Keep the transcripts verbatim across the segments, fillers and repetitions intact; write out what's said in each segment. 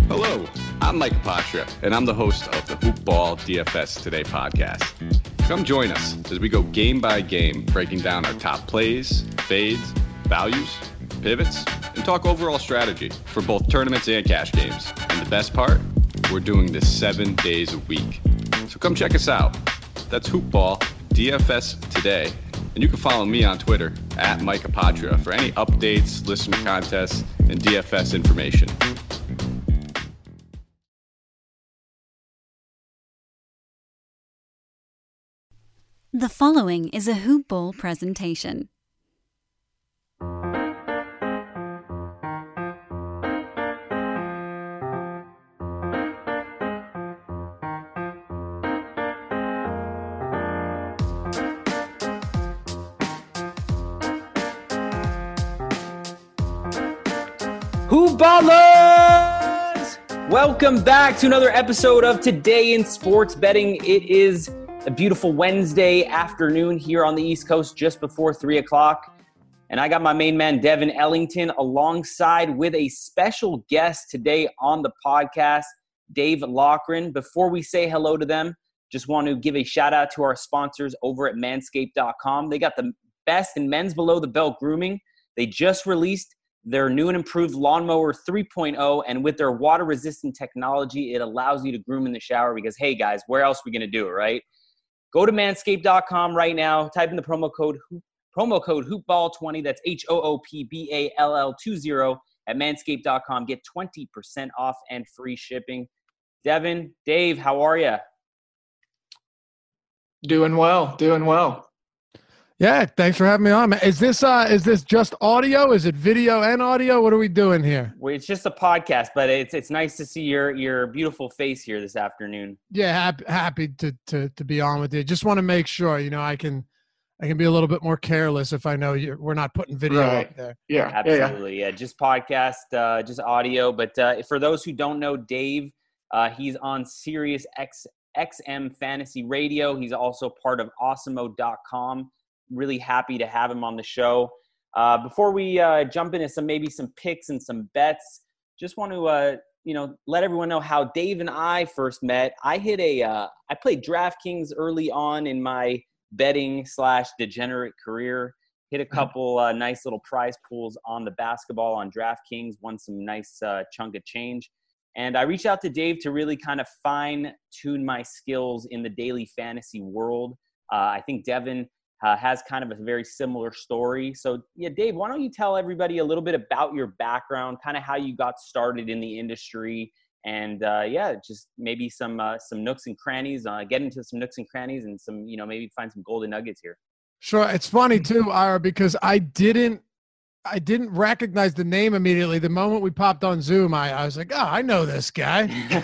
Hello, I'm Mike Apotria, and I'm the host of the Hoopball D F S Today podcast. Come join us as we go game by game, breaking down our top plays, fades, values, pivots, and talk overall strategy for both tournaments and cash games. And the best part, we're doing this seven days a week. So come check us out. That's Hoopball D F S Today. And you can follow me on Twitter at Mike Apotria for any updates, listener contests, and D F S information. The following is a Hoop Ball presentation. Hoop Ballers! Welcome back to another episode of Today in Sports Betting. It is a beautiful Wednesday afternoon here on the East Coast, just before three o'clock. And I got my main man, Devin Ellington, alongside with a special guest today on the podcast, Dave Loughran. Before we say hello to them, just want to give a shout out to our sponsors over at manscaped dot com. They got the best in men's below the belt grooming. They just released their new and improved Lawnmower three point oh, and with their water-resistant technology, it allows you to groom in the shower because, hey, guys, where else are we going to do it, right? Go to manscaped dot com right now. Type in the promo code hoop, promo code hoopball twenty. That's H O O P B A L L twenty at manscaped dot com. Get twenty percent off and free shipping. Devin, Dave, how are you? Doing well, doing well. Yeah, thanks for having me on. Is this uh, is this just audio? Is it video and audio? What are we doing here? Well, it's just a podcast, but it's it's nice to see your your beautiful face here this afternoon. Yeah, happy, happy to, to to be on with you. Just want to make sure, you know, I can I can be a little bit more careless if I know you're, we're not putting video right. up there. Yeah, absolutely. Yeah, yeah. yeah just podcast, uh, just audio. But uh, for those who don't know, Dave, uh, he's on Sirius X X M Fantasy Radio. He's also part of awesemo dot com. Really happy to have him on the show. Uh, before we uh, jump into some maybe some picks and some bets, just want to uh, you know let everyone know how Dave and I first met. I hit a uh, I played DraftKings early on in my betting slash degenerate career. Hit a couple uh, nice little prize pools on the basketball on DraftKings. Won some nice uh, chunk of change. And I reached out to Dave to really kind of fine tune my skills in the daily fantasy world. Uh, I think Devin Uh, has kind of a very similar story. So, yeah, Dave, why don't you tell everybody a little bit about your background, kind of how you got started in the industry, and, uh, yeah, just maybe some uh, some nooks and crannies, uh, get into some nooks and crannies and some, you know, maybe find some golden nuggets here. Sure. It's funny, too, Ira, because I didn't I didn't recognize the name immediately. The moment we popped on Zoom, I, I was like, oh, I know this guy.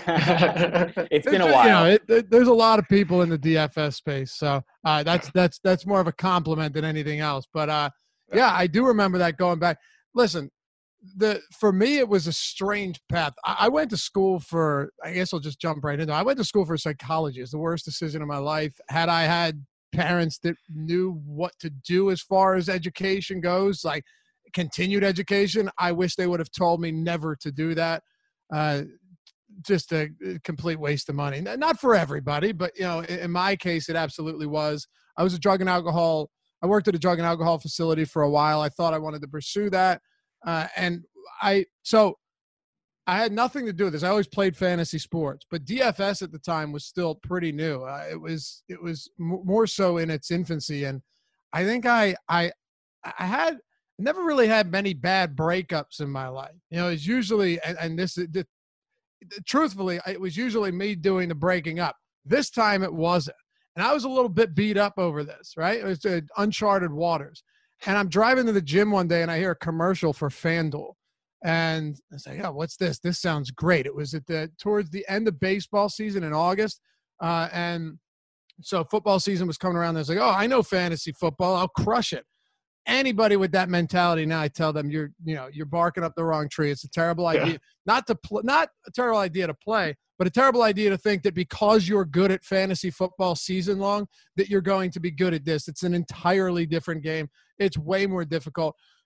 It's been a while. You know, it, it, there's a lot of people in the D F S space. So uh, that's that's that's more of a compliment than anything else. But, uh, yeah, I do remember that going back. Listen, the for me, it was a strange path. I, I went to school for – I guess I'll just jump right into it. I went to school for psychology. It's the worst decision of my life. Had I had parents that knew what to do as far as education goes, like – continued education, I wish they would have told me never to do that. Uh, just a complete waste of money. Not for everybody, but, you know, in my case, it absolutely was. I was a drug and alcohol. I worked at a drug and alcohol facility for a while. I thought I wanted to pursue that. Uh, and I, so I had nothing to do with this. I always played fantasy sports, but D F S at the time was still pretty new. Uh, it was, it was m- more so in its infancy. And I think I, I, I had, never really had many bad breakups in my life. You know, it's usually, and, and this, this, truthfully, it was usually me doing the breaking up. This time it wasn't. And I was a little bit beat up over this, right? It was uh, uncharted waters. And I'm driving to the gym one day and I hear a commercial for FanDuel. And I was like, oh, what's this? This sounds great. It was at the, towards the end of baseball season in August. Uh, and so football season was coming around. I was like, oh, I know fantasy football. I'll crush it. Anybody with that mentality now, I tell them you're, you know, you're barking up the wrong tree. It's a terrible idea, yeah. not to pl- not a terrible idea to play, but a terrible idea to think that because you're good at fantasy football season long, that you're going to be good at this. It's an entirely different game. It's way more difficult.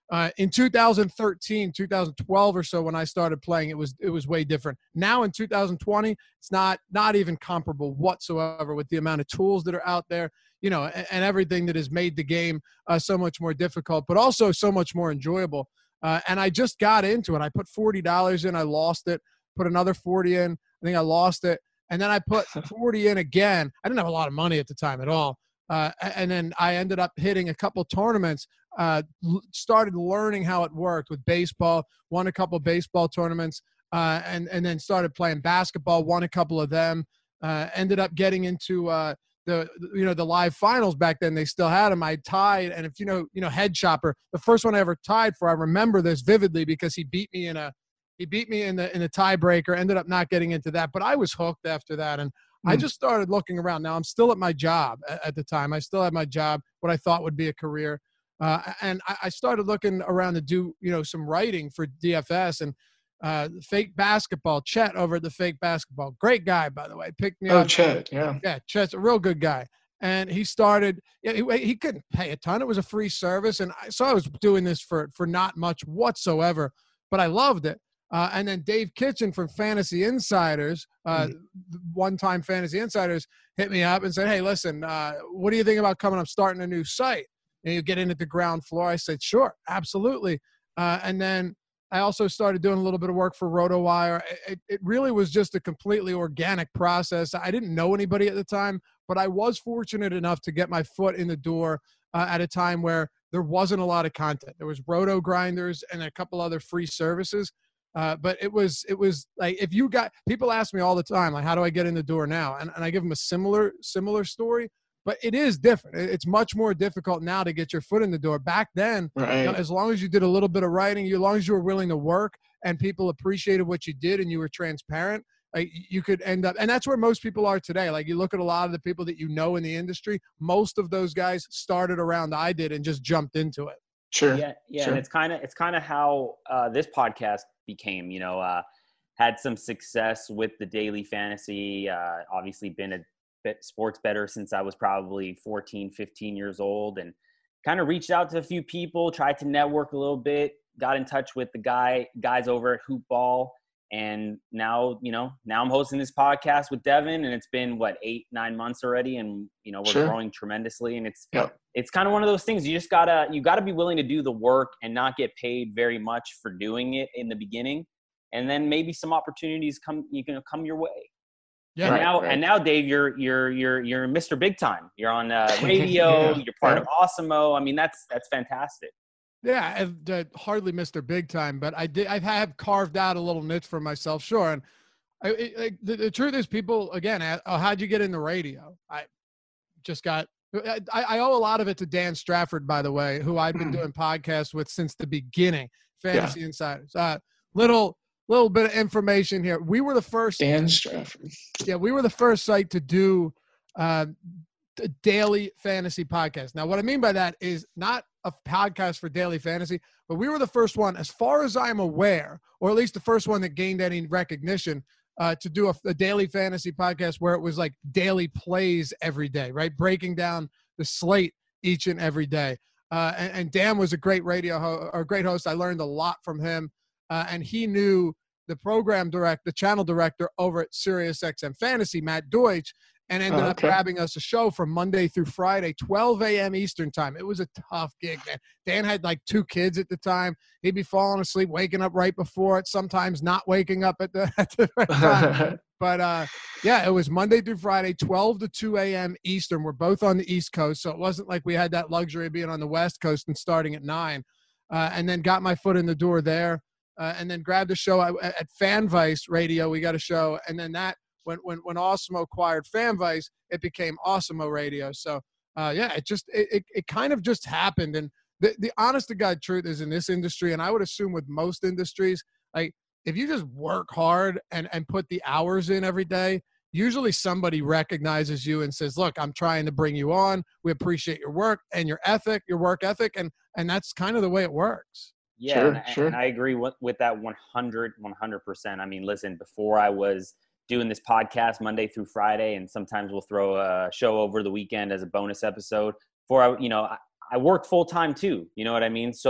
Uh, in two thousand thirteen, two thousand twelve or so, when I started playing, it was it was way different. Now in two thousand twenty, it's not not even comparable whatsoever with the amount of tools that are out there, you know, and, and everything that has made the game uh, so much more difficult, but also so much more enjoyable. Uh, and I just got into it. I put forty dollars in, I lost it. Put another forty in, I think I lost it, and then I put forty in again. I didn't have a lot of money at the time at all. Uh, and then I ended up hitting a couple tournaments, uh, started learning how it worked with baseball, won a couple baseball tournaments, uh, and, and then started playing basketball, won a couple of them, uh, ended up getting into uh, the, you know, the live finals back then. They still had them. I tied, and if you know, you know, Head Chopper, the first one I ever tied for, I remember this vividly because he beat me in a, he beat me in the, in the tiebreaker, ended up not getting into that, but I was hooked after that. And I just started looking around. Now I'm still at my job at, at the time. I still had my job, what I thought would be a career. Uh, and I, I started looking around to do, you know, some writing for D F S and uh, Fake Basketball. Chet over at the Fake Basketball. Great guy, by the way. Picked me oh, up. Oh, Chet, yeah. Yeah, Chet's a real good guy. And he started, yeah, he, he couldn't pay a ton. It was a free service. And I, so I was doing this for, for not much whatsoever, but I loved it. Uh, and then Dave Kitchen from Fantasy Insiders, uh, mm-hmm. one-time Fantasy Insiders, hit me up and said, hey, listen, uh, what do you think about coming up, starting a new site? And you get in at the ground floor. I said, sure, absolutely. Uh, and then I also started doing a little bit of work for RotoWire. It, it really was just a completely organic process. I didn't know anybody at the time, but I was fortunate enough to get my foot in the door uh, at a time where there wasn't a lot of content. There was Roto Grinders and a couple other free services. Uh, but it was, it was like, if you got, people ask me all the time, like, how do I get in the door now? And, and I give them a similar, similar story, but it is different. It's much more difficult now to get your foot in the door. Back then, right. you know, as long as you did a little bit of writing, as long as you were willing to work and people appreciated what you did and you were transparent, like, you could end up, and that's where most people are today. Like, you look at a lot of the people that you know in the industry, most of those guys started around I did and just jumped into it. Sure. Yeah. Yeah. Sure. And it's kind of, it's kind of how uh, this podcast became, you know, uh, had some success with the daily fantasy, uh, obviously been a bit sports bettor since I was probably fourteen, fifteen years old, and kind of reached out to a few people, tried to network a little bit, got in touch with the guy, guys over at Hoop Ball. And now, you know, now I'm hosting this podcast with Devin, and it's been what, eight, nine months already. And, you know, we're sure. growing tremendously, and it's, yep. it's kind of one of those things. You just gotta, you gotta be willing to do the work and not get paid very much for doing it in the beginning. And then maybe some opportunities come, you can come your way. Yeah. And right, now, right. and now, Dave, you're, you're, you're, you're Mister Big Time. You're on uh, radio, yeah. you're part yeah. of Awesemo. I mean, that's, that's fantastic. Yeah, I've uh, hardly Mister Big Time, but I did. I have carved out a little niche for myself, sure. And I, it, the, the truth is, people again, ask, oh, how'd you get in the radio? I just got. I, I owe a lot of it to Dan Strafford, by the way, who I've been doing podcasts with since the beginning. Fantasy yeah. Insiders. Uh, little little bit of information here. We were the first. Dan Strafford. Yeah, we were the first site to do uh, a daily fantasy podcast. Now, what I mean by that is not a podcast for daily fantasy, but we were the first one, as far as I'm aware, or at least the first one that gained any recognition, uh, to do a, a daily fantasy podcast where it was like daily plays every day, right? Breaking down the slate each and every day. Uh, and, and Dan was a great radio ho- or great host. I learned a lot from him, uh, and he knew the program direct, the channel director over at SiriusXM Fantasy, Matt Deutsch, and ended oh, okay. up grabbing us a show from Monday through Friday, twelve a.m. Eastern time. It was a tough gig, man. Dan had like two kids at the time. He'd be falling asleep, waking up right before it, sometimes not waking up at the, at the right time. But, uh, yeah, it was Monday through Friday, twelve to two a.m. Eastern. We're both on the East Coast, so it wasn't like we had that luxury of being on the West Coast and starting at nine. Uh, and then got my foot in the door there, uh, and then grabbed a show at, at FanVice Radio. We got a show, and then that, When when when Awesemo acquired FanVice, it became Awesemo Radio. So uh, yeah, it just it, it it kind of just happened. And the the honest to God truth is, in this industry, and I would assume with most industries, like if you just work hard and and put the hours in every day, usually somebody recognizes you and says, "Look, I'm trying to bring you on. We appreciate your work and your ethic, your work ethic," and and that's kind of the way it works. Yeah, sure, and, sure. and I agree with, with that one hundred, one hundred percent. I mean, listen, before I was doing this podcast Monday through Friday, and sometimes we'll throw a show over the weekend as a bonus episode. For I, you know, I, I work full time too. You know what I mean? So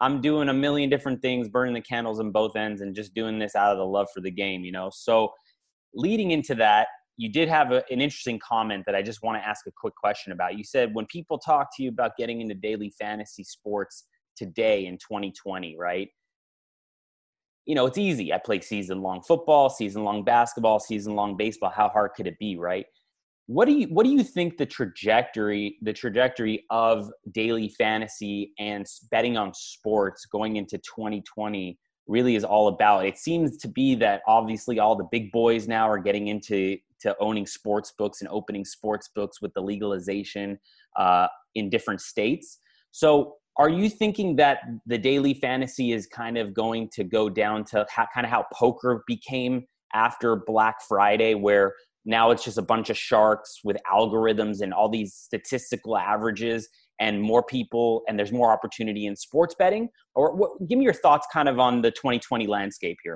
I'm doing a million different things, burning the candles on both ends and just doing this out of the love for the game, you know? So leading into that, you did have a, an interesting comment that I just want to ask a quick question about. You said when people talk to you about getting into daily fantasy sports today in twenty twenty, right? You know, it's easy. I play season-long football, season-long basketball, season-long baseball. How hard could it be, right? What do you what do you think the trajectory the trajectory of daily fantasy and betting on sports going into twenty twenty really is all about? It seems to be that obviously all the big boys now are getting into to owning sports books and opening sports books with the legalization uh, in different states. So are you thinking that the daily fantasy is kind of going to go down to how, kind of how poker became after Black Friday, where now it's just a bunch of sharks with algorithms and all these statistical averages and more people, and there's more opportunity in sports betting? Or what, give me your thoughts kind of on the twenty twenty landscape here.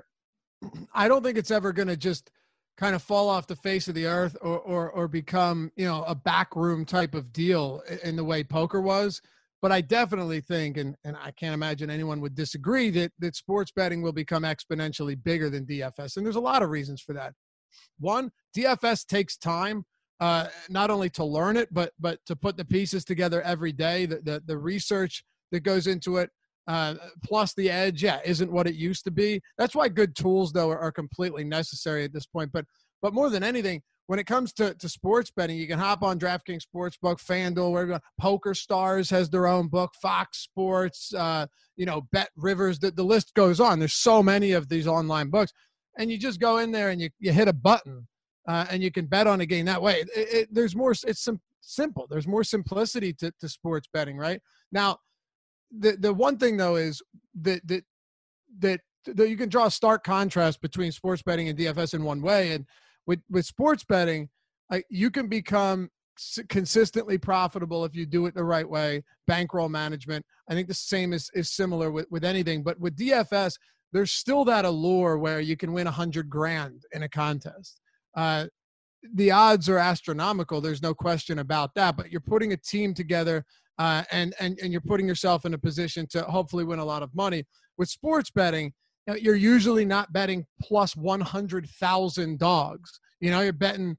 I don't think it's ever going to just kind of fall off the face of the earth or, or, or become, you know, a backroom type of deal in the way poker was. But I definitely think, and, and I can't imagine anyone would disagree, that, that sports betting will become exponentially bigger than D F S. And there's a lot of reasons for that. One, D F S takes time, uh, not only to learn it, but but to put the pieces together every day. The, the, the research that goes into it, uh, plus the edge, yeah, isn't what it used to be. That's why good tools, though, are, are completely necessary at this point. But but more than anything, when it comes to, to sports betting, you can hop on DraftKings Sportsbook, FanDuel, wherever. Poker Stars has their own book, Fox Sports, uh, you know, Bet Rivers. The, the list goes on. There's so many of these online books. And you just go in there and you, you hit a button uh, and you can bet on a game that way. It, it, there's more, it's sim- simple. There's more simplicity to, to sports betting, right? Now, the, the one thing, though, is that, that, that, that you can draw a stark contrast between sports betting and D F S in one way. And with, with sports betting, uh, you can become s- consistently profitable if you do it the right way. Bankroll management. I think the same is, is similar with, with anything. But with D F S, there's still that allure where you can win a hundred grand in a contest. Uh, the odds are astronomical. There's no question about that, but you're putting a team together uh, and, and, and you're putting yourself in a position to hopefully win a lot of money. With sports betting, you know, you're usually not betting plus one hundred thousand dogs. You know, you're betting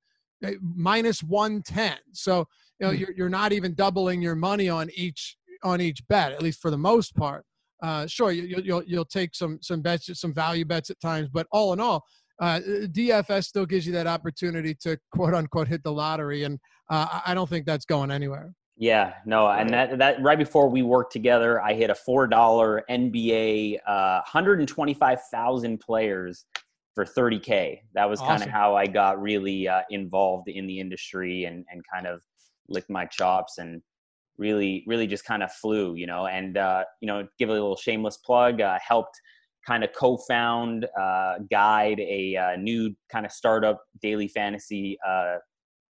minus one ten. So, you know, you're, you're not even doubling your money on each, on each bet, at least for the most part. Uh, sure, you, you'll you'll take some some bets, some value bets at times, but all in all, uh, D F S still gives you that opportunity to quote unquote hit the lottery, and uh, I don't think that's going anywhere. Yeah, no, and that that right before we worked together, I hit a four dollar N B A, uh, one hundred twenty-five thousand players for thirty K. That was kind of Awesome. how I got really uh, involved in the industry and and kind of licked my chops and really, really just kind of flew, you know, and, uh, you know, give a little shameless plug, uh, helped kind of co-found, uh, guide a uh, new kind of startup daily fantasy, uh,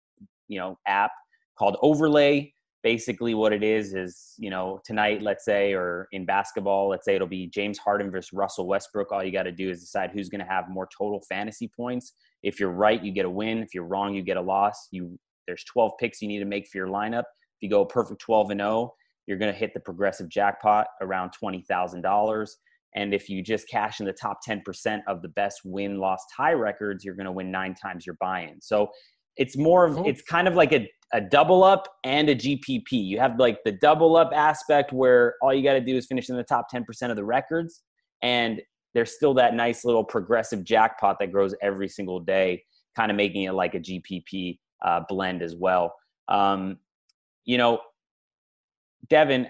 you know, app called Overlay. Basically what it is, is, you know, tonight, let's say, or in basketball, let's say it'll be James Harden versus Russell Westbrook. All you got to do is decide who's going to have more total fantasy points. If you're right, you get a win. If you're wrong, you get a loss. You, there's twelve picks you need to make for your lineup. If you go perfect twelve and oh, you're going to hit the progressive jackpot around twenty thousand dollars. And if you just cash in the top ten percent of the best win-loss tie records, you're going to win nine times your buy-in. So it's more of, it's kind of like a, a double up and a G P P. You have like the double up aspect where all you got to do is finish in the top ten percent of the records. And there's still that nice little progressive jackpot that grows every single day, kind of making it like a G P P uh, blend as well. Um, You know, Devin,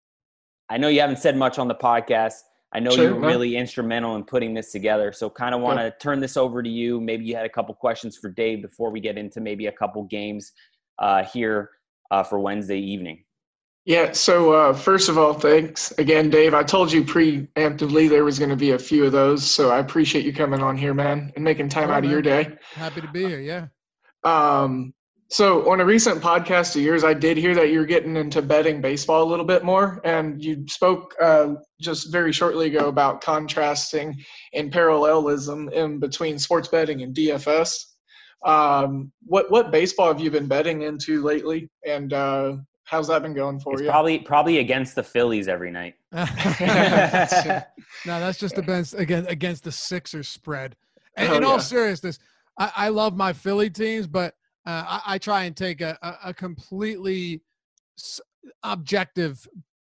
I know you haven't said much on the podcast. I know Sure, you were no. really instrumental in putting this together. So kind of want to turn this over to you. Maybe you had a couple questions for Dave before we get into maybe a couple games uh, here uh, for Wednesday evening. Yeah, so uh, first of all, thanks again, Dave. I told you preemptively there was going to be a few of those, so I appreciate you coming on here, man, and making time Sure, out of your man. day. Happy to be here, yeah. Um, so on a recent podcast of yours, I did hear that you're getting into betting baseball a little bit more, and you spoke uh, just very shortly ago about contrasting and parallelism in between sports betting and D F S. Um, what what baseball have you been betting into lately, and uh, How's that been going for it's you? Probably probably against the Phillies every night. No, that's just against against against the Sixers spread. And, oh, in all yeah. seriousness, I, I love my Philly teams, but uh, I, I try and take a, a, a completely objective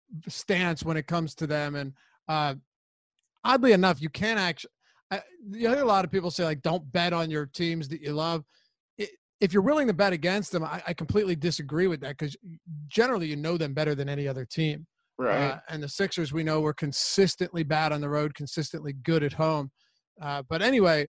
stance when it comes to them. And uh, oddly enough, you can't actually. I, you hear a lot of people say, like, don't bet on your teams that you love. It, if you're willing to bet against them, I, I completely disagree with that, because generally you know them better than any other team. Right. Uh, and the Sixers, we know, were consistently bad on the road, consistently good at home. Uh, but anyway,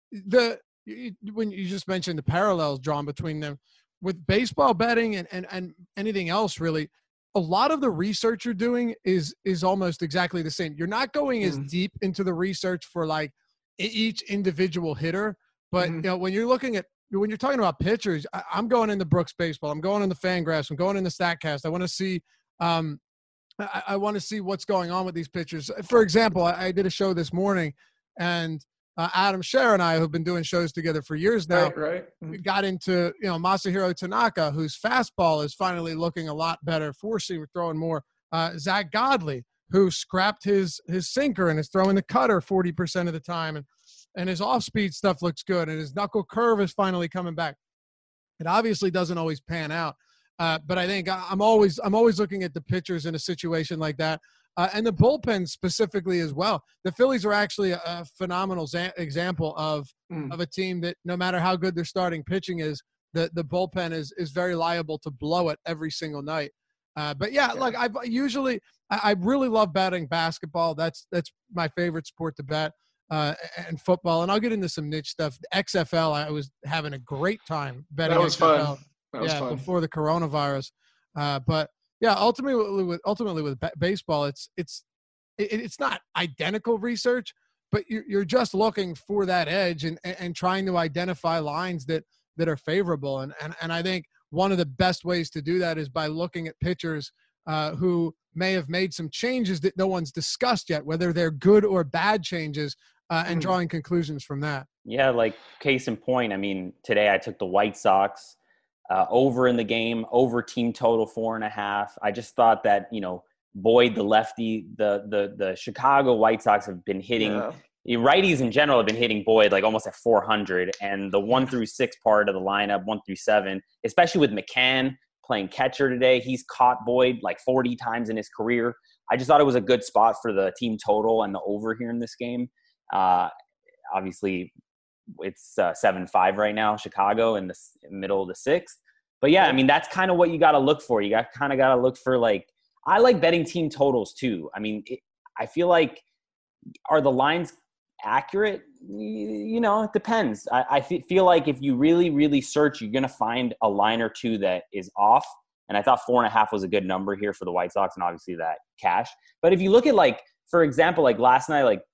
the you, when you just mentioned the parallels drawn between them with baseball betting and, and, and anything else, really, a lot of the research you're doing is is almost exactly the same. You're not going as Mm. deep into the research for like each individual hitter, but Mhm. you know, when you're looking at when you're talking about pitchers, I, I'm going into Brooks Baseball, I'm going into Fangraphs, I'm going into StatCast. I want to see. Um, I, I want to see what's going on with these pitchers. For example, I, I did a show this morning, and uh, Adam Scher and I, who've been doing shows together for years now, Right, right. we Mhm. got into, you know, Masahiro Tanaka, whose fastball is finally looking a lot better. Four-seamer throwing more. Uh, Zach Godley, who scrapped his his sinker and is throwing the cutter forty percent of the time, and and his off-speed stuff looks good, and his knuckle curve is finally coming back. It obviously doesn't always pan out. Uh, but I think I'm always I'm always looking at the pitchers in a situation like that, uh, and the bullpen specifically as well. The Phillies are actually a, a phenomenal za- example of Mm. of a team that no matter how good their starting pitching is, the the bullpen is is very liable to blow it every single night. Uh, but yeah, Yeah. like I usually I, I really love betting basketball. That's that's my favorite sport to bet. Uh, and football, and I'll get into some niche stuff. The X F L, I was having a great time betting. That was X F L. fun. That was yeah, fun. before the coronavirus. Uh, but yeah, ultimately with ultimately with ba- baseball, it's it's it, it's not identical research, but you're you're just looking for that edge and and, and trying to identify lines that that are favorable. And and and I think one of the best ways to do that is by looking at pitchers uh, who may have made some changes that no one's discussed yet, whether they're good or bad changes, uh, and Mm. drawing conclusions from that. Yeah, like case in point, I mean, today I took the White Sox uh, over in the game, over team total four and a half. I just thought that, you know, Boyd, the lefty, the the the Chicago White Sox have been hitting Yeah. righties in general have been hitting Boyd like almost at four hundred, and the one through six part of the lineup, one through seven, especially with McCann playing catcher today, he's caught Boyd like forty times in his career. I just thought it was a good spot for the team total and the over here in this game. Uh, obviously, it's uh, seven five right now, Chicago in the s- middle of the sixth. But yeah, I mean, that's kind of what you got to look for. You got kind of got to look for, like, I like betting team totals too. I mean, it, I feel like, are the lines accurate? You, you know, it depends. I, I fe- feel like if you really, really search, you're going to find a line or two that is off. And I thought four and a half was a good number here for the White Sox, and obviously that cash. But if you look at, like, for example, like last night, like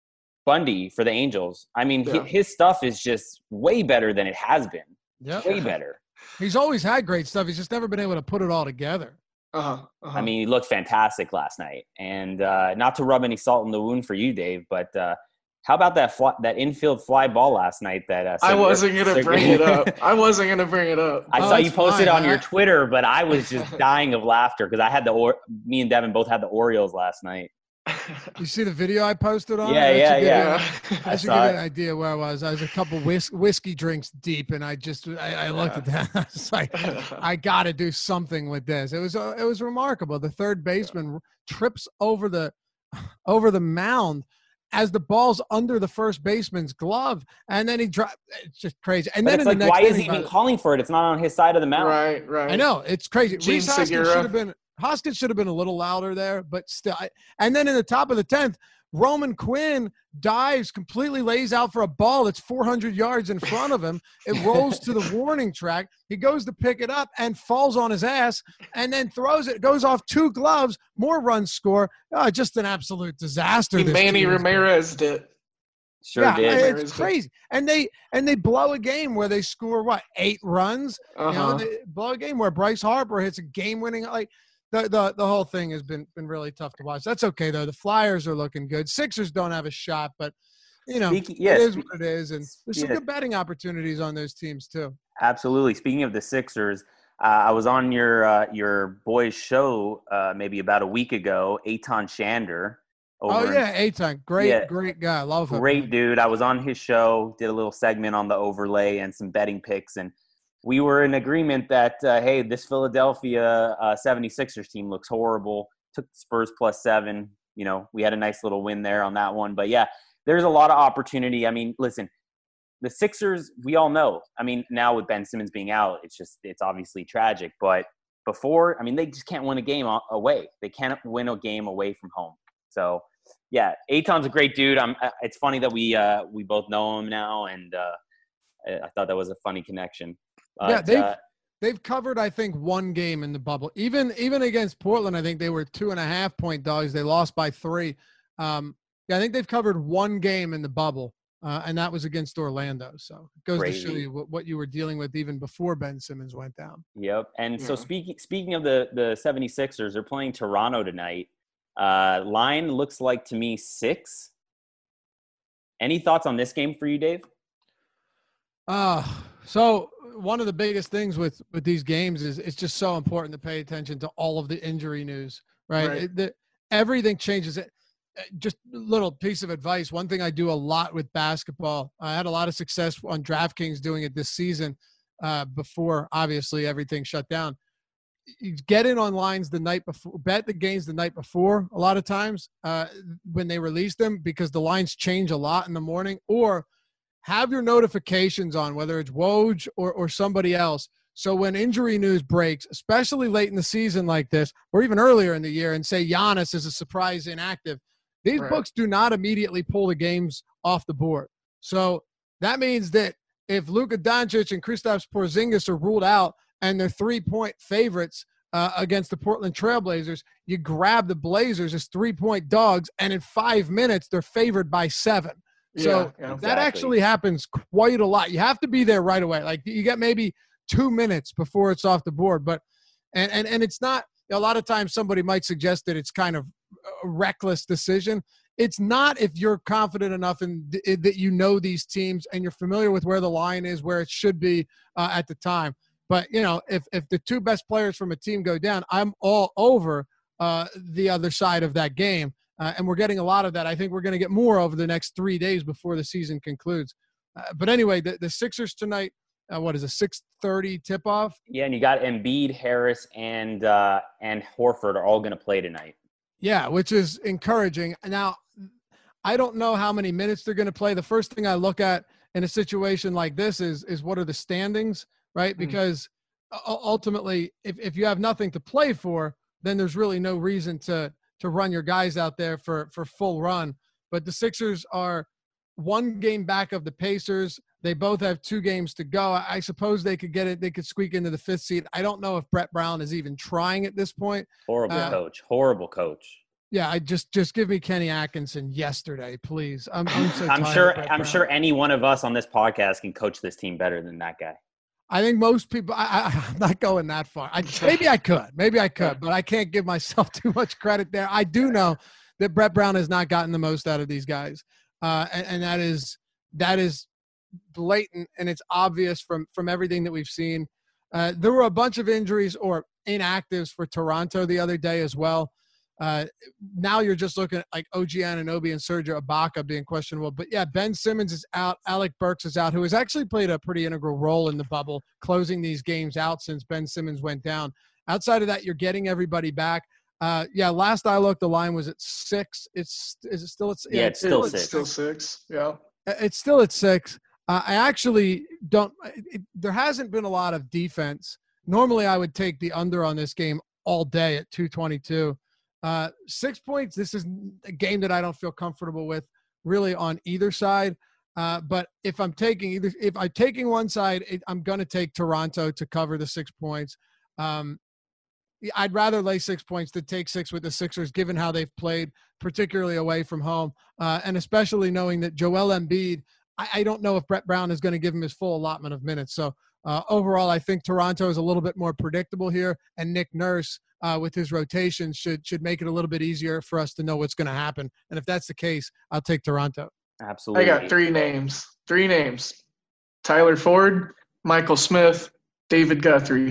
Bundy for the Angels, I mean, Yeah. hi- his stuff is just way better than it has been. Yep. Way better. He's always had great stuff. He's just never been able to put it all together. Uh-huh. Uh-huh. I mean, he looked fantastic last night. And uh, not to rub any salt in the wound for you, Dave, but uh, how about that fly, that infield fly ball last night? That uh, I Segura- wasn't gonna Segura- bring it up. I wasn't gonna bring it up. I Oh, saw you that's posted fine. on your I- Twitter, but I was just dying of laughter because I had the or- me and Devin both had the Orioles last night. You see the video I posted on? Yeah, it? That yeah, should give yeah. you- I That should saw give you it. an idea where I was. I was a couple whis- whiskey drinks deep, and I just I, I looked at that. I was like, I got to do something with this. It was uh, it was remarkable. The third baseman trips over the over the mound as the ball's under the first baseman's glove, and then he drops. It's just crazy. And But then it's in like, the next why is inning, he by even the- calling for it? It's not on his side of the mound. Right, right. I know, it's crazy. Gene Reese Hoskins Segura. should have been Hoskins should have been a little louder there, but still. I, and then in the top of the tenth, Roman Quinn dives, completely lays out for a ball that's four hundred yards in front of him. It rolls to the warning track. He goes to pick it up and falls on his ass, and then throws it. It goes off two gloves. More runs score. Oh, just an absolute disaster. this Manny team has been. Ramirez did. Sure yeah, did. Ramirez it's did. crazy. And they and they blow a game where they score what eight runs. Uh-huh. You know, they blow a game where Bryce Harper hits a game-winning. Like the the the whole thing has been been really tough to watch. That's okay though. The Flyers are looking good. Sixers don't have a shot, but you know Speaking- yeah, it is spe- what it is. And there's some yeah. good betting opportunities on those teams too. Absolutely. Speaking of the Sixers, uh, I was on your uh, your boy's show uh, maybe about a week ago, Eitan Shander. Oh, Over yeah, in, Eitan. Great, yeah, great guy. Love him. great dude. I was on his show, did a little segment on the overlay and some betting picks, and we were in agreement that, uh, hey, this Philadelphia uh, seventy-sixers team looks horrible. Took Spurs plus seven. You know, we had a nice little win there on that one. But, yeah, there's a lot of opportunity. I mean, listen, the Sixers, we all know. I mean, now with Ben Simmons being out, it's just it's obviously tragic. But before, I mean, they just can't win a game away. They can't win a game away from home. So, yeah, Eitan's a great dude. I'm, it's funny that we uh, we both know him now, and uh, I thought that was a funny connection. But, yeah, they've, uh, they've covered, I think, one game in the bubble. Even even against Portland, I think they were two and a half point dogs. They lost by three. Um, yeah, I think they've covered one game in the bubble, uh, and that was against Orlando. So it goes crazy. to show you what, what you were dealing with even before Ben Simmons went down. Yep. And yeah. so speaking speaking of the, the seventy-sixers, they're playing Toronto tonight. Uh, line looks like to me six. Any thoughts on this game for you, Dave? Uh, so one of the biggest things with, with these games is it's just so important to pay attention to all of the injury news, right? Right. It, the, everything changes. It. Just a little piece of advice. One thing I do a lot with basketball, I had a lot of success on DraftKings doing it this season uh, before, obviously, everything shut down. You get in on lines the night before, bet the games the night before a lot of times uh, when they release them, because the lines change a lot in the morning, or have your notifications on, whether it's Woj or, or somebody else. So when injury news breaks, especially late in the season like this, or even earlier in the year, and say Giannis is a surprise inactive, these Right. books do not immediately pull the games off the board. So that means that if Luka Doncic and Kristaps Porzingis are ruled out and they're three-point favorites uh, against the Portland Trailblazers, you grab the Blazers as three-point dogs, and in five minutes they're favored by seven. So yeah, yeah. that actually happens quite a lot. You have to be there right away. Like you get maybe two minutes before it's off the board. But and and, and it's not – a lot of times somebody might suggest that it's kind of a reckless decision. It's not if you're confident enough in th- that you know these teams and you're familiar with where the line is, where it should be uh, at the time. But, you know, if, if the two best players from a team go down, I'm all over uh, the other side of that game. Uh, and we're getting a lot of that. I think we're going to get more over the next three days before the season concludes. Uh, but anyway, the, the Sixers tonight, uh, what is a six thirty tip-off? Yeah, and you got Embiid, Harris, and uh, and Horford are all going to play tonight. Yeah, which is encouraging. Now, I don't know how many minutes they're going to play. The first thing I look at in a situation like this is is what are the standings, right? Mm. Because ultimately, if, if you have nothing to play for, then there's really no reason to to run your guys out there for, for full run. But the Sixers are one game back of the Pacers. They both have two games to go. I suppose they could get it. They could squeak into the fifth seed. I don't know if Brett Brown is even trying at this point. Horrible Uh, coach. Horrible coach. Yeah, I just just give me Kenny Atkinson yesterday, please. I'm I'm, so I'm tired sure. of Brett I'm Brown. sure any one of us on this podcast can coach this team better than that guy. I think most people. I, I, I'm not going that far. I, maybe I could. Maybe I could, but I can't give myself too much credit there. I do know that Brett Brown has not gotten the most out of these guys, uh, and, and that is that is blatant, and it's obvious from from everything that we've seen. Uh, there were a bunch of injuries or inactives for Toronto the other day as well. Uh, now you're just looking at like O G Anunoby and Serge Ibaka being questionable. But, yeah, Ben Simmons is out. Alec Burks is out, who has actually played a pretty integral role in the bubble, closing these games out since Ben Simmons went down. Outside of that, you're getting everybody back. Uh, yeah, last I looked, the line was at six. It's Is it still at Yeah, it's still It's six. still six. Yeah. It's still at six. Uh, I actually don't it, – there hasn't been a lot of defense. Normally I would take the under on this game all day at two twenty-two. Uh, six points, this is a game that I don't feel comfortable with really on either side. Uh, but if I'm taking either, if I'm taking one side, it, I'm going to take Toronto to cover the six points. Um, I'd rather lay six points than take six with the Sixers, given how they've played, particularly away from home. Uh, and especially knowing that Joel Embiid, I, I don't know if Brett Brown is going to give him his full allotment of minutes. So uh, overall, I think Toronto is a little bit more predictable here, and Nick Nurse, Uh, with his rotation should should make it a little bit easier for us to know what's going to happen. And if that's the case, I'll take Toronto. Absolutely. I got three names. Three names. Tyler Ford, Michael Smith, David Guthrie.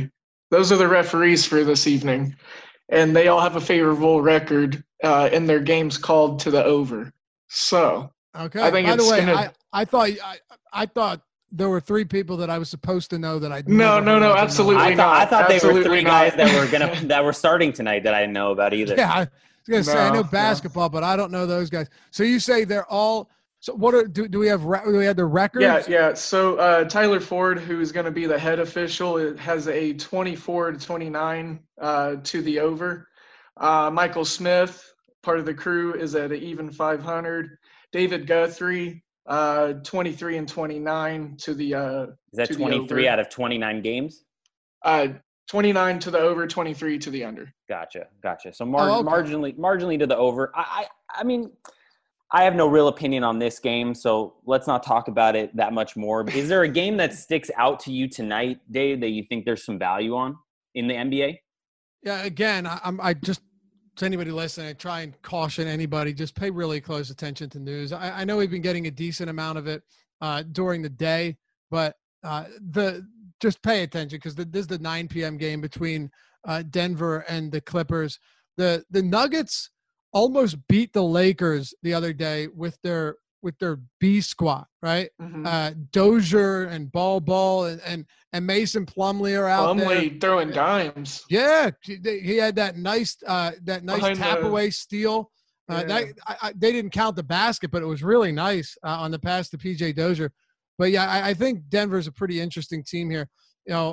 Those are the referees for this evening, and they all have a favorable record uh, in their games called to the over. So okay. I think By the it's way, gonna. I, I thought I, I thought there were three people that I was supposed to know that I No, no, no, absolutely I thought, I not. thought they were Absolutely three not. guys that were gonna that were starting tonight that I didn't know about either. Yeah, I was gonna say I No, know no. basketball, but I don't know those guys. So you say they're all. So what are do, do we have? re- Do we have the records? Yeah, yeah. So uh, Tyler Ford, who's going to be the head official, it has a twenty-four to twenty-nine uh, to the over. Uh, Michael Smith, part of the crew, is at an even five hundred. David Guthrie, uh, twenty-three and twenty-nine to the uh, Is that to the twenty-three over. out of twenty-nine games? Uh, twenty-nine to the over, twenty-three to the under. Gotcha, gotcha. So mar- Oh, okay. marginally, marginally to the over. I, I, I mean, I have no real opinion on this game, so let's not talk about it that much more. Is there a game that sticks out to you tonight, Dave, that you think there's some value on in the N B A? Yeah. Again, I, I'm. I just to anybody listening, I try and caution anybody. Just pay really close attention to news. I, I know we've been getting a decent amount of it uh, during the day, but uh, the just pay attention because this is the nine p.m. game between uh, Denver and the Clippers. The the Nuggets almost beat the Lakers the other day with their with their B squad, right? Mm-hmm. Uh, Dozier and Ball Ball and, and and Mason Plumlee are out there. Plumlee throwing dimes. Yeah, he he had that nice uh, that nice Behind tap the- away steal. Uh, Yeah. that I, I, they didn't count the basket, but it was really nice uh, on the pass to P J Dozier. But yeah, I, I think Denver's a pretty interesting team here. You know,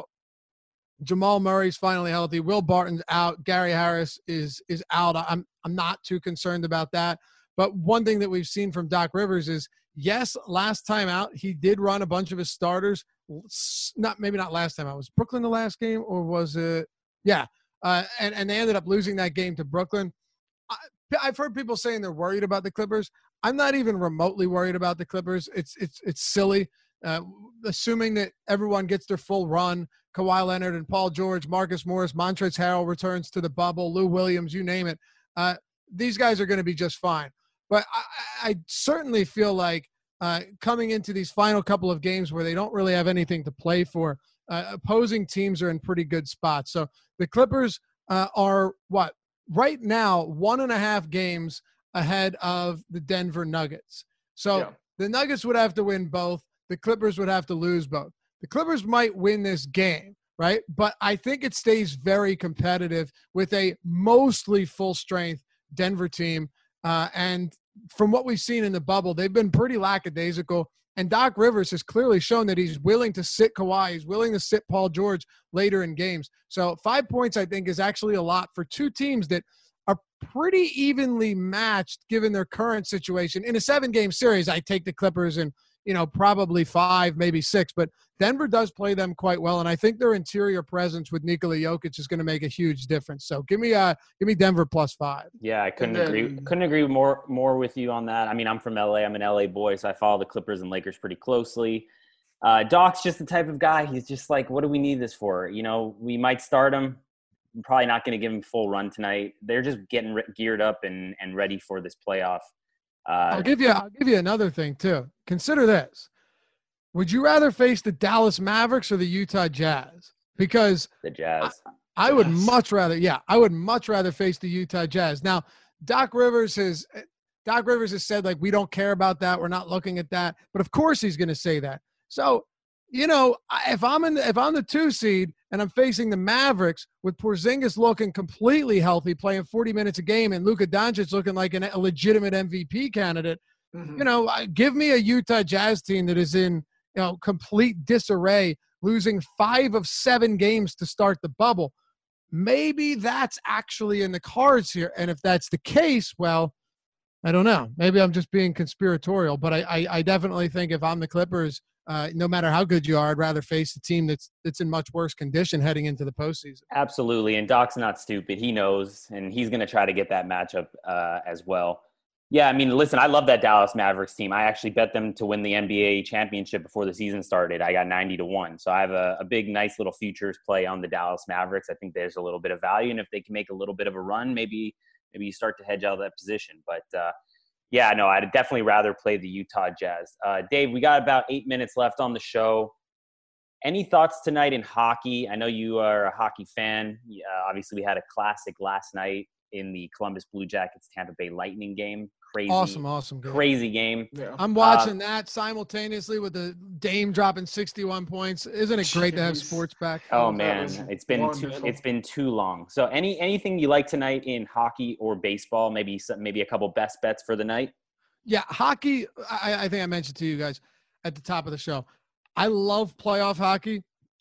Jamal Murray's finally healthy. Will Barton's out. Gary Harris is is out. I'm I'm not too concerned about that. But one thing that we've seen from Doc Rivers is, yes, last time out he did run a bunch of his starters. Not maybe not last time out. Was Brooklyn the last game or was it? Yeah, uh, and and they ended up losing that game to Brooklyn. I, I've heard people saying they're worried about the Clippers. I'm not even remotely worried about the Clippers. It's it's it's silly. Uh, assuming that everyone gets their full run, Kawhi Leonard and Paul George, Marcus Morris, Montrezl Harrell returns to the bubble, Lou Williams, you name it. Uh, these guys are going to be just fine. But I, I certainly feel like uh, coming into these final couple of games where they don't really have anything to play for, uh, opposing teams are in pretty good spots. So the Clippers uh, are, what, right now, one and a half games ahead of the Denver Nuggets. So Yeah. the Nuggets would have to win both. The Clippers would have to lose both. The Clippers might win this game, right? But I think it stays very competitive with a mostly full-strength Denver team. Uh, and from what we've seen in the bubble, they've been pretty lackadaisical. And Doc Rivers has clearly shown that he's willing to sit Kawhi. He's willing to sit Paul George later in games. So five points, I think, is actually a lot for two teams that are pretty evenly matched given their current situation. In a seven-game series, I take the Clippers and, you know, probably five, maybe six. But Denver does play them quite well, and I think their interior presence with Nikola Jokic is going to make a huge difference. So give me uh, give me Denver plus five. Yeah, I couldn't then- agree. Couldn't agree more more with you on that. I mean, I'm from L A. I'm an L A boy, so I follow the Clippers and Lakers pretty closely. Uh, Doc's just the type of guy. He's just like, what do we need this for? You know, we might start him. I'm probably not going to give him full run tonight. They're just getting re- geared up and and ready for this playoff. Uh, I'll give you I'll give you another thing too. Consider this. Would you rather face the Dallas Mavericks or the Utah Jazz? Because the Jazz. I would Yes. much rather, yeah, I would much rather face the Utah Jazz. Now, Doc Rivers has Doc Rivers has said, like, we don't care about that. We're not looking at that. But of course he's going to say that. So, you know, I- if I'm in, the, if I'm the two seed and I'm facing the Mavericks with Porzingis looking completely healthy, playing forty minutes a game, and Luka Doncic looking like an, a legitimate M V P candidate, Mhm. you know, I- give me a Utah Jazz team that is in, you know, complete disarray, losing five of seven games to start the bubble. Maybe that's actually in the cards here. And if that's the case, well, I don't know. Maybe I'm just being conspiratorial, but I, I, I definitely think if I'm the Clippers, uh, no matter how good you are, I'd rather face a team that's that's in much worse condition heading into the postseason. Absolutely. And Doc's not stupid. He knows, and he's going to try to get that matchup uh, as well. Yeah, I mean, listen, I love that Dallas Mavericks team. I actually bet them to win the N B A championship before the season started. I got ninety to one. So I have a, a big, nice little futures play on the Dallas Mavericks. I think there's a little bit of value. And if they can make a little bit of a run, maybe maybe you start to hedge out of that position. But, uh, yeah, no, I'd definitely rather play the Utah Jazz. Uh, Dave, we got about eight minutes left on the show. Any thoughts tonight in hockey? I know you are a hockey fan. Uh, obviously, we had a classic last night in the Columbus Blue Jackets Tampa Bay Lightning game. Crazy, awesome, awesome game. Crazy game. Yeah. I'm watching uh, that simultaneously with the Dame dropping sixty-one points. Isn't it great Jeez. to have sports back? Oh Oh, man, it's been too, it's been too long. So, any anything you like tonight in hockey or baseball? Maybe some, maybe a couple best bets for the night. Yeah, hockey. I, I think I mentioned to you guys at the top of the show. I love playoff hockey.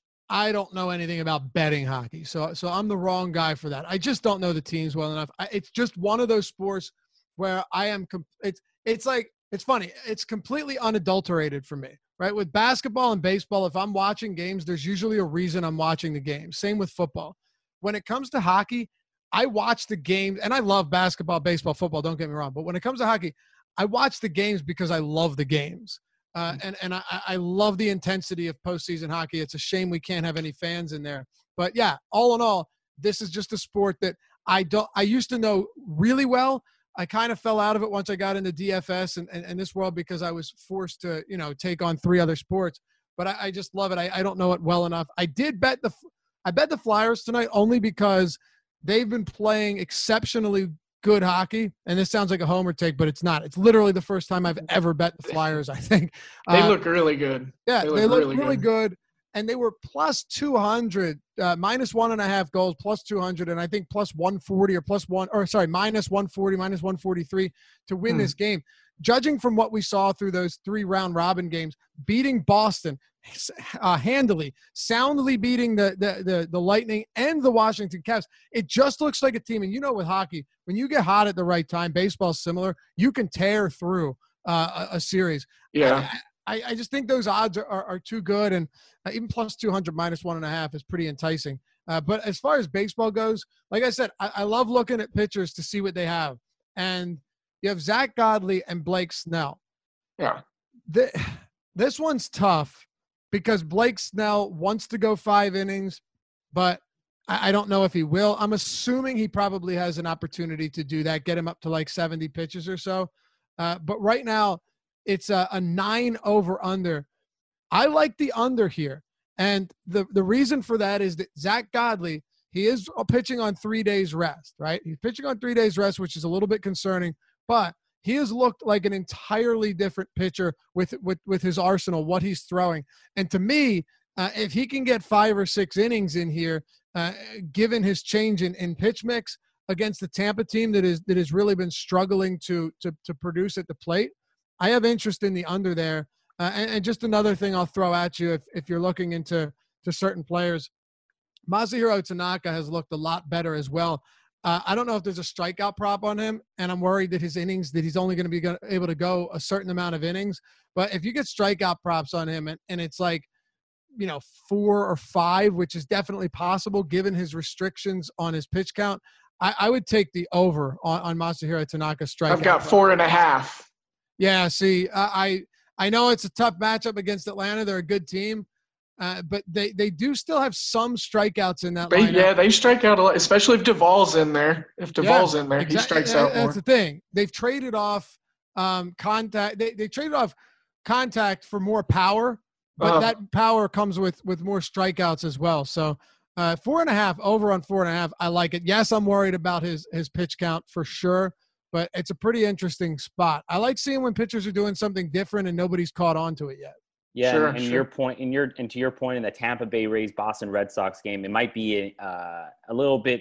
I don't know anything about betting hockey, so so I'm the wrong guy for that. I just don't know the teams well enough. I, it's just one of those sports where I am. It's it's like it's funny. It's completely unadulterated for me, right? With basketball and baseball, if I'm watching games, there's usually a reason I'm watching the game. Same with football. When it comes to hockey, I watch the game, and I love basketball, baseball, football. Don't get me wrong, but when it comes to hockey, I watch the games because I love the games. Uh, and and I, I love the intensity of postseason hockey. It's a shame we can't have any fans in there. But yeah, all in all, this is just a sport that I don't. I used to know really well. I kind of fell out of it once I got into D F S and, and, and this world because I was forced to, you know, take on three other sports. But I, I just love it. I, I don't know it well enough. I did bet the I bet the Flyers tonight only because they've been playing exceptionally good hockey, and this sounds like a homer take, but it's not. It's literally the first time I've ever bet the Flyers, I think. They uh, look really good. Yeah, they look, they look really, really good. good. And they were plus two hundred, uh, minus one and a half goals, plus two hundred, and I think plus one forty or plus one, or sorry, minus one forty, minus one forty-three to win hmm. this game. Judging from what we saw through those three round robin games, beating Boston uh, handily, soundly beating the, the the the Lightning and the Washington Caps, it just looks like a team. And you know, with hockey, when you get hot at the right time, baseball's similar. You can tear through uh, a, a series. Yeah. I, I, I just think those odds are, are, are too good, and uh, even plus two hundred minus one and a half is pretty enticing. Uh, but as far as baseball goes, like I said, I, I love looking at pitchers to see what they have. And you have Zach Godley and Blake Snell. Yeah. The, this one's tough because Blake Snell wants to go five innings, but I, I don't know if he will. I'm assuming he probably has an opportunity to do that, get him up to like seventy pitches or so. Uh, but right now, it's a, a nine over under. I like the under here. And the, the reason for that is that Zach Godley, he is pitching on three days rest, right? He's pitching on three days rest, which is a little bit concerning, but he has looked like an entirely different pitcher with, with, with his arsenal, what he's throwing. And to me, uh, if he can get five or six innings in here, uh, given his change in, in pitch mix against the Tampa team that is, that has really been struggling to, to, to produce at the plate, I have interest in the under there. Uh, and, and just another thing I'll throw at you if, if you're looking into to certain players, Masahiro Tanaka has looked a lot better as well. Uh, I don't know if there's a strikeout prop on him, and I'm worried that his innings, that he's only going to be go- able to go a certain amount of innings. But if you get strikeout props on him and, and it's like, you know, four or five, which is definitely possible given his restrictions on his pitch count, I, I would take the over on, on Masahiro Tanaka strikeout. I've got prop. four and a half. Yeah, see, uh, I I know it's a tough matchup against Atlanta. They're a good team, uh, but they, they do still have some strikeouts in that They, lineup. yeah, they strike out a lot, especially if Duvall's in there. If Duvall's Yeah, in there, exactly. he strikes out more. That's the thing. They've traded off um, contact. They, they traded off contact for more power, but Uh-huh. that power comes with with more strikeouts as well. So uh, four and a half over on four and a half. I like it. Yes, I'm worried about his his pitch count for sure, but it's a pretty interesting spot. I like seeing when pitchers are doing something different and nobody's caught on to it yet. Yeah, Sure, and, and sure. your point, and your and to your point in the Tampa Bay Rays Boston Red Sox game, it might be uh, a little bit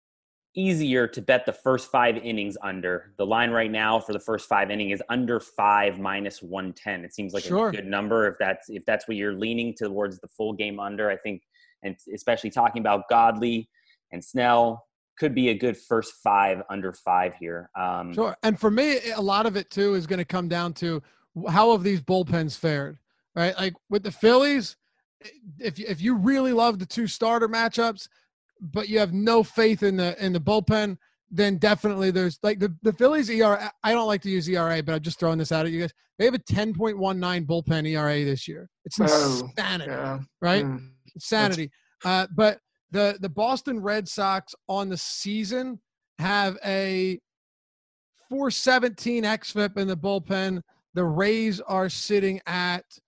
easier to bet the first five innings under. The line right now for the first five innings is under five minus one ten. It seems like Sure. a good number if that's if that's what you're leaning towards the full game under. I think, and especially talking about Godley and Snell, could be a good first five under five here. Um, Sure. And for me, a lot of it too is going to come down to how have these bullpens fared, right? Like with the Phillies, if if you really love the two starter matchups, but you have no faith in the in the bullpen, then definitely there's like the, the Phillies E R A. I don't like to use E R A, but I'm just throwing this out at you guys. They have a ten point one nine bullpen E R A this year. It's Oh, insanity, yeah. right? Mm. Insanity. Uh, but the the Boston Red Sox on the season have a four seventeen xFIP in the bullpen. The Rays are sitting at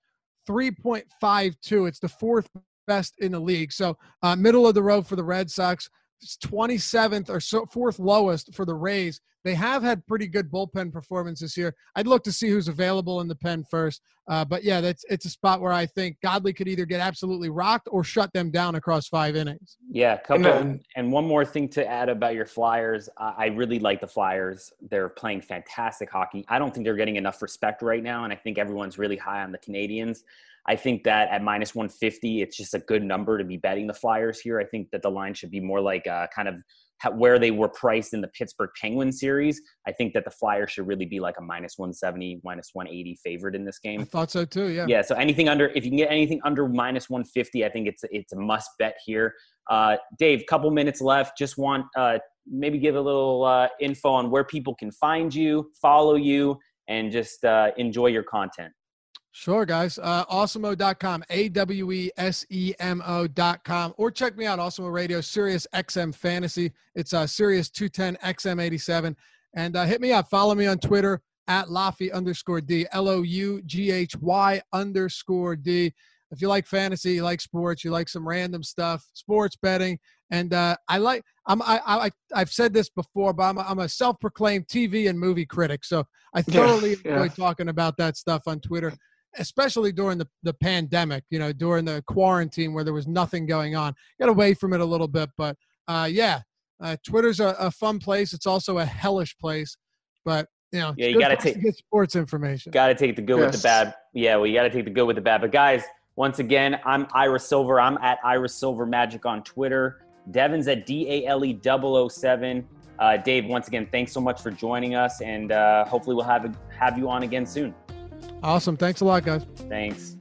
three point five two. It's the fourth best in the league. So uh, middle of the road for the Red Sox. It's twenty-seventh or so, fourth lowest for the Rays. They have had pretty good bullpen performances here. I'd look to see who's available in the pen first. Uh, but, yeah, that's it's a spot where I think Godley could either get absolutely rocked or shut them down across five innings. Yeah, couple, and, then, and one more thing to add about your Flyers. Uh, I really like the Flyers. They're playing fantastic hockey. I don't think they're getting enough respect right now, and I think everyone's really high on the Canadians. I think that at minus one fifty, it's just a good number to be betting the Flyers here. I think that the line should be more like uh, kind of how, where they were priced in the Pittsburgh Penguins series. I think that the Flyers should really be like a minus one seventy, minus one eighty favorite in this game. I thought so too, yeah. Yeah, so anything under, if you can get anything under minus one fifty, I think it's it's a must bet here. Uh, Dave, couple minutes left. Just want uh, maybe give a little uh, info on where people can find you, follow you, and just uh, enjoy your content. Sure, guys. Uh, awesemo dot com, A W E S E M O dot com. Or check me out, Awesemo Radio, Sirius X M Fantasy. It's uh, Sirius two ten X M eighty-seven. And uh, hit me up. Follow me on Twitter, at Loughy underscore D, L O U G H Y underscore D. If you like fantasy, you like sports, you like some random stuff, sports betting. And uh, I like I'm I, I I've said this before, but I'm a, I'm a self-proclaimed T V and movie critic. So I thoroughly yeah, yeah. enjoy talking about that stuff on Twitter, especially during the, the pandemic, you know, during the quarantine where there was nothing going on. Got away from it a little bit, but uh, yeah, uh, Twitter's a, a fun place. It's also a hellish place, but you know, yeah, you got to take get sports information. Got to take the good yes. with the bad. Yeah, well, you got to take the good with the bad. But guys, once again, I'm Ira Silver. I'm at Ira Silver Magic on Twitter. Devin's at D A L E double oh seven. Uh, Dave, once again, thanks so much for joining us, and uh, hopefully we'll have have you on again soon. Awesome. Thanks a lot, guys. Thanks.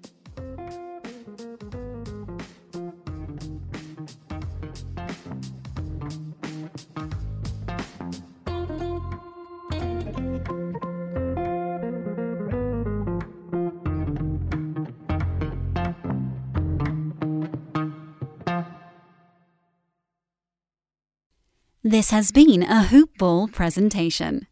This has been a Hoop Ball presentation.